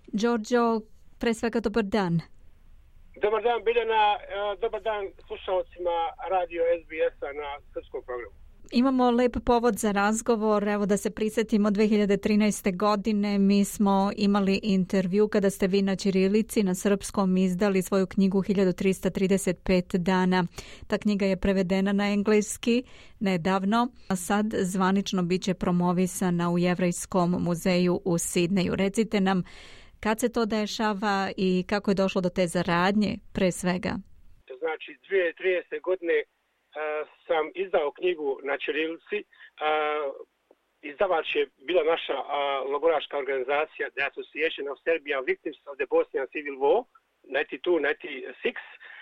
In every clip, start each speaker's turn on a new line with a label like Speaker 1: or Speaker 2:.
Speaker 1: Đorđo, pre svega dobar dan.
Speaker 2: Dobar dan Biljana, dobar dan slušalcima radio SBS-a na srpskom programu.
Speaker 1: Imamo lep povod za razgovor, evo da se prisjetimo 2013. godine, mi smo imali intervju kada ste vi na ćirilici, na srpskom izdali svoju knjigu 1335 dana. Ta knjiga je prevedena na engleski nedavno, a sad zvanično bit će promovisana u Jevrejskom muzeju u Sidneju. Recite nam kad se to dešava i kako je došlo do te zaradnje pre svega?
Speaker 2: Znači, 2013. godine sam izdao knjigu na ćirilici. Izdavač je bila naša logoraška organizacija The Association of Serbian Victims of the Bosnian Civil War 92-96.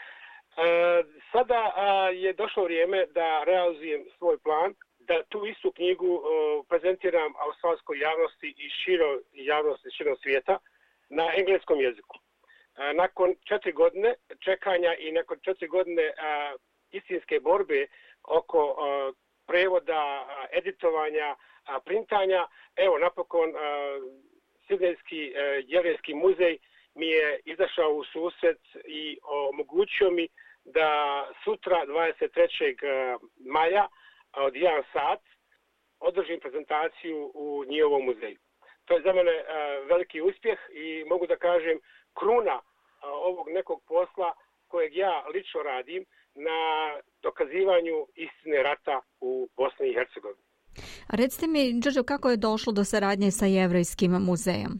Speaker 2: Sada je došlo vrijeme da realizujem svoj plan, da tu istu knjigu prezentiram australskoj javnosti i široj javnosti širom svijeta na engleskom jeziku. Nakon 4 godine čekanja i nakon 4 godine istinske borbe oko prevoda, editovanja, printanja, evo napokon Sidnejski jevrejski muzej mi je izašao u susret i omogućio mi da sutra 23. maja od 1 sat održim prezentaciju u njihovom muzeju. To je za mene veliki uspjeh i mogu da kažem kruna ovog nekog posla kojeg ja lično radim na dokazivanju istine rata u Bosni i Hercegovini.
Speaker 1: A recite mi, Đorđo, kako je došlo do saradnje sa Jevrejskim muzejom?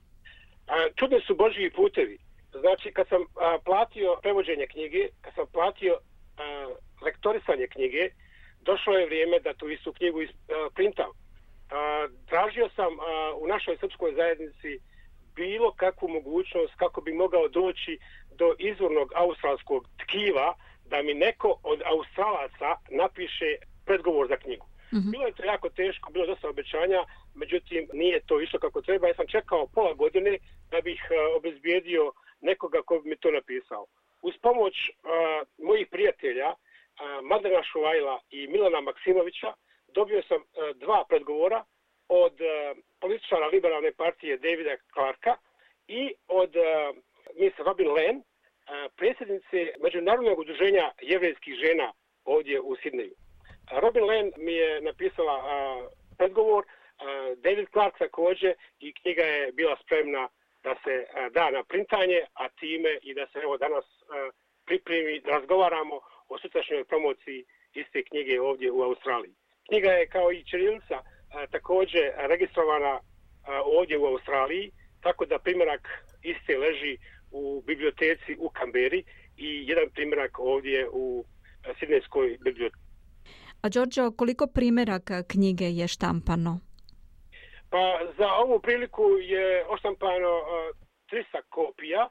Speaker 2: Čudni su Božji putevi. Znači, kad sam platio prevođenje knjige, kad sam platio lektorisanje knjige, došlo je vrijeme da tu istu knjigu printam. Tražio sam u našoj srpskoj zajednici bilo kakvu mogućnost kako bi mogao doći do izvornog australskog tkiva da mi neko od Australaca napiše predgovor za knjigu. Mm-hmm. Bilo je to jako teško, bilo dosta obećanja, međutim nije to išlo kako treba. Ja sam čekao pola godine da bih obezbijedio nekoga ko bi mi to napisao. Uz pomoć mojih prijatelja Mladena Šuvajla i Milana Maksimovića dobio sam 2 predgovora od političara liberalne partije Davida Clarka i od Miss Robin Lane, predsjednice Međunarodnog udruženja jevrejskih žena ovdje u Sidneju. Robin Lane mi je napisala predgovor, David Clark također, i knjiga je bila spremna da se da na printanje, a time i da se evo danas pripremi, da razgovaramo o sutrašnjoj promociji iste knjige ovdje u Australiji. Knjiga je kao i ćirilica također registrovana ovdje u Australiji, tako da primjerak iste leži u biblioteci u Kamberi i jedan primjerak ovdje u Sidnejskoj biblioteci.
Speaker 1: A Đorđo, koliko primjeraka knjige je štampano?
Speaker 2: Pa za ovu priliku je oštampano 300 kopija,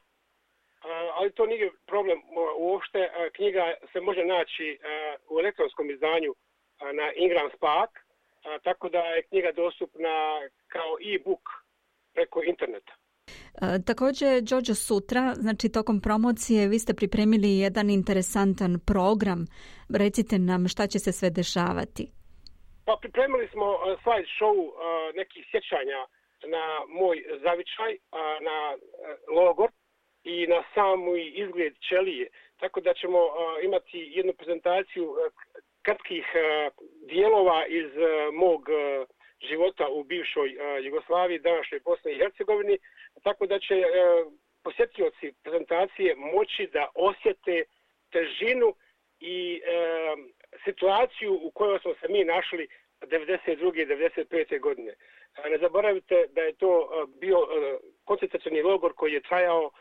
Speaker 2: ali to nije problem uopšte. Knjiga se može naći u elektronskom izdanju na Ingram Spark, tako da je knjiga dostupna kao e-book preko interneta.
Speaker 1: Također, Đorđo, sutra, znači tokom promocije, vi ste pripremili jedan interesantan program. Recite nam šta će se sve dešavati.
Speaker 2: Pa pripremili smo slide show nekih sjećanja na moj zavičaj, na logor i na samu izgled ćelije. Tako da ćemo imati jednu prezentaciju kratkih dijelova iz mog života u bivšoj Jugoslaviji, današnjoj Bosni i Hercegovini, tako da će posjetioci prezentacije moći da osjete težinu i situaciju u kojoj smo se mi našli 92. i 95. godine. Ne zaboravite da je to bio koncentracioni logor koji je trajao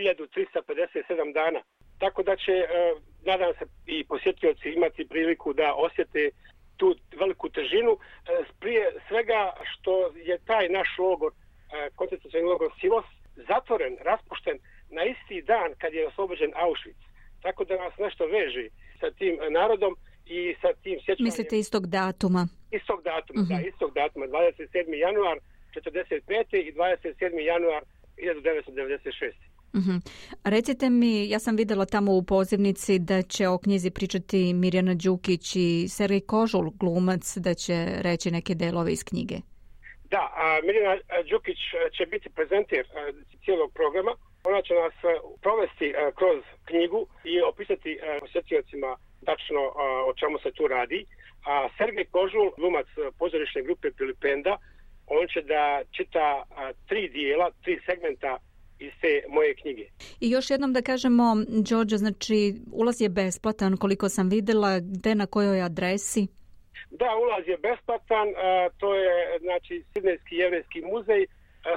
Speaker 2: 1357 dana. Tako da će, nadam se, i posjetioci imati priliku da osjete tu veliku težinu. Prije svega što je taj naš logor, koncentracioni logor Silos, zatvoren, raspušten na isti dan kad je oslobođen Auschwitz. Tako da nas nešto veže sa tim narodom i sa tim sjećanjem.
Speaker 1: Mislite istog datuma?
Speaker 2: Istog datuma, uh-huh. Da, istog datuma. 27. januar 1945. i 27. januar 1996.
Speaker 1: Uh-huh. Recite mi, ja sam vidjela tamo u pozivnici da će o knjizi pričati Mirjana Đukić i Sergej Kožul, glumac, da će reći neke delove iz knjige.
Speaker 2: Da, Mirjana Đukić će biti prezenter cijelog programa. Ona će nas provesti kroz knjigu i opisati posjetiocima tačno o čemu se tu radi. A Sergej Kožul, glumac pozorišne grupe Pilipenda, on će da čita 3 dijela, 3 segmenta iz te moje knjige.
Speaker 1: I još jednom da kažemo, Đorđe, znači ulaz je besplatan, koliko sam vidjela, gde, na kojoj adresi?
Speaker 2: Da, ulaz je besplatan, to je znači Sidnejski jevrejski muzej,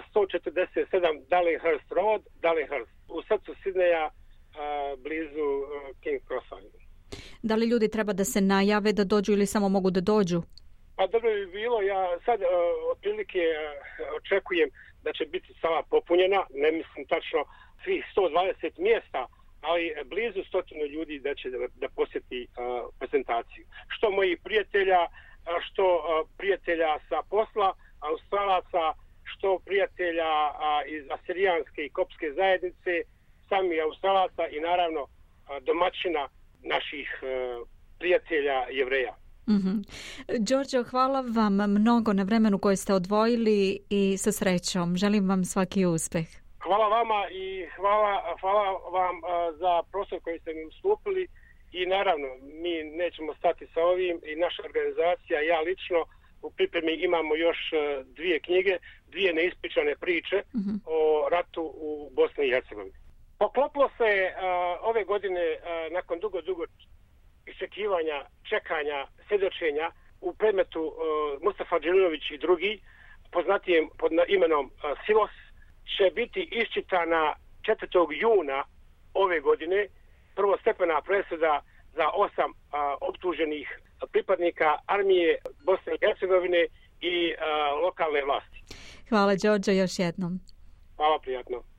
Speaker 2: 147 Darlinghurst Road, Darlinghurst, u srcu Sidneja, blizu King Crossa.
Speaker 1: Da li ljudi treba da se najave da dođu ili samo mogu da dođu?
Speaker 2: Pa dobro bi bilo, ja sad otprilike očekujem da će biti sala popunjena, ne mislim tačno svih 120 mjesta, ali blizu 100 ljudi da će da posjeti prezentaciju. Što mojih prijatelja, što prijatelja sa posla, Australaca, što prijatelja iz asirijanske i kopske zajednice, sami Australaca i naravno domaćina naših prijatelja Jevreja.
Speaker 1: Đorđo, hvala vam mnogo na vremenu koje ste odvojili i sa srećom. Želim vam svaki uspeh.
Speaker 2: Hvala vama i hvala vam za prostor koji ste mi ustupili i naravno mi nećemo stati sa ovim i naša organizacija, ja lično u pripremi imamo još 2 knjige, 2 neispričane priče o ratu u Bosni i Hercegovini. Poklopilo se ove godine nakon dugo iščekivanja, čekanja, svjedočenja u predmetu Mustafa Dželilović i drugi, poznatijem pod imenom Silos, će biti iščitana 4. juna ove godine prvostepena presuda za 8 optuženih pripadnika armije Bosne i Hercegovine i lokalne vlasti.
Speaker 1: Hvala, Đorđe, još jednom.
Speaker 2: Hvala, prijatno.